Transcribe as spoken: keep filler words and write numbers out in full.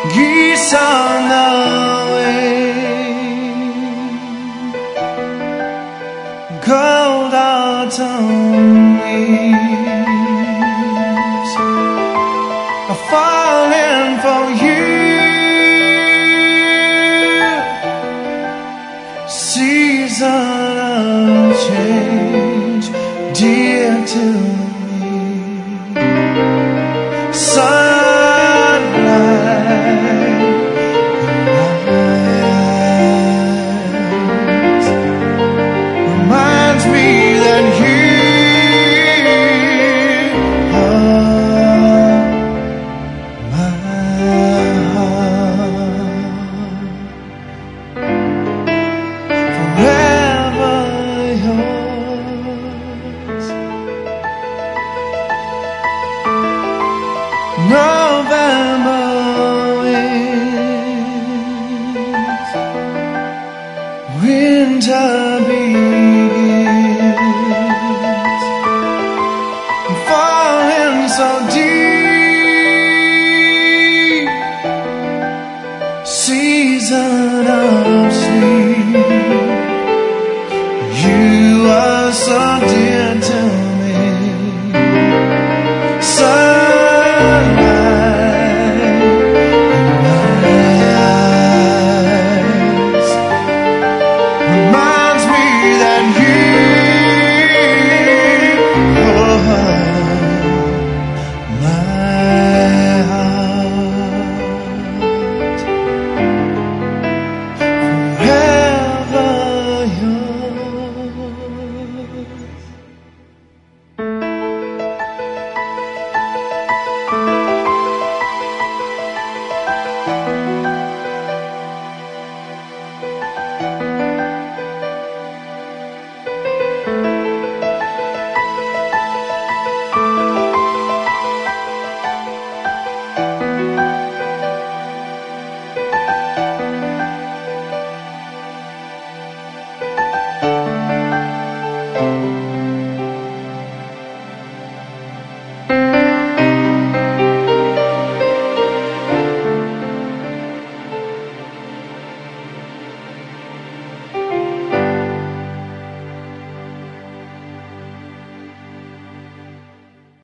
geese on the wing, cold autumn leaves are falling for you. Season of change, dear to me. Sunlight in my eyes reminds me that you are my heart. Forever yours. November winds, winter begins, I'm falling so deep.